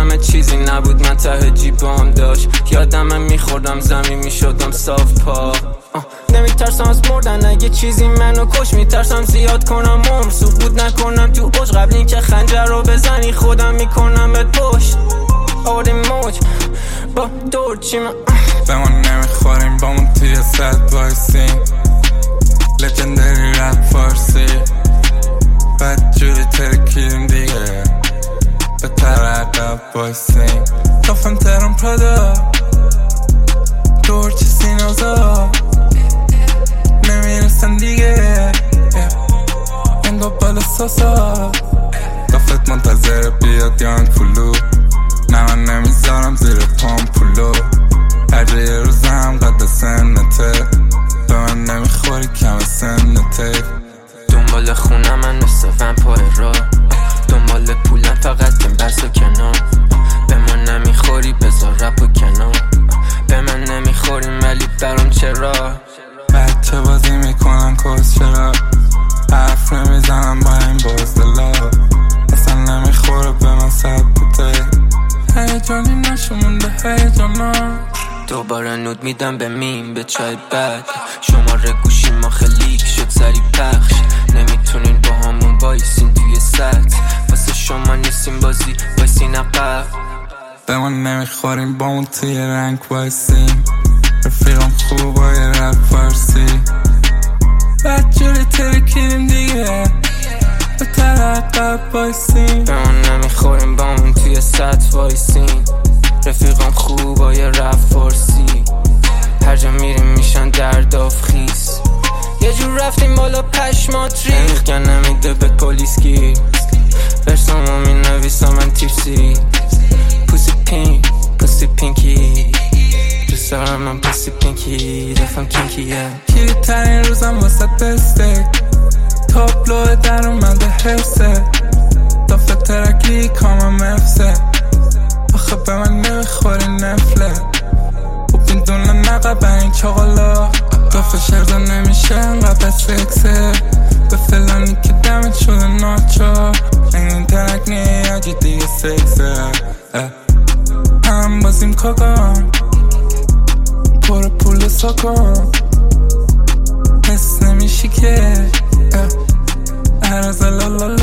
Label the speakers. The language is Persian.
Speaker 1: همه چیزی نبود من ته جیبام داشت. یادم میخوردم زمین میشدم صاف پا. نمیترسم از مردن اگه چیزی منو کش. میترسم زیاد کنم عمر سقوط نکنم تو اوج. قبل این که خنجر رو بزنی خودم میکنم بهت پشت. آوردیم موج با دور چیم
Speaker 2: به ما نمیخوریم با من توی سد وایسیم. لجندری رپ فارسی بد جوری ترکیدیم دیگه به ترقب وایسیم. کافم ترم پرادا دور چی سینازا نمیرسن دیگه انگا بالا ساسا. کافت منتظر بیاد یان پولو نه من نمیذارم زیر پام پولو. هر جا یه روزم قد سنته به من نمیخوری کم سنته.
Speaker 1: دنبال خونه من مثل ومپای را دنبال پولم فقط کم بس و کنار. به من نمیخوری بذار رپ و کنار. به من نمیخوریم ولی برام چرا
Speaker 2: بچه بازی میکنن کس چرا حرف نمیزنم با این بازدلا. اصلا نمیخوره به من سبته هیجانی نشمونده هیجانا.
Speaker 1: دوباره نود میدم به میم به چای بد. شماره گوشی ما خلیک شد سری پخش. نمیتونین با همون وایسین توی سطح واسه شما نیستیم بازی وایسین عقب.
Speaker 2: به من نمیخوریم با اون توی رنگ وایسیم. رفیقم خوب با یه رپ فارسی بد جوری ترکیدیم دیگه به ترقب وایسیم.
Speaker 1: به من نمیخوریم با اون توی سطح وایسین. رفیقم خوب با یه رپ فارسی هر جا میریم میشن درداف خیس. یه جور رفتیم بالا پشمات ریخ که نمیده به پلیس گیر. برسامو می نویسم من تیپسی پوسی پینکی دوست دارم من پوسی پینکی دفم کینکیه.
Speaker 2: کلی ترین روزم واسه دسته تابلو در اومده حفظه دافت ترکی کامم افسه. آخه به من نمیخوری نفله خوب این دونه نقب این چاقالا. دافت شرده نمیشه انقدر سکسه به فلانی که دمت شده ناچار. این ترک نیاجی دیگه سکسه هم بازیم کاکان پر پول ساکان حس نمیشی که ارزا لالالا.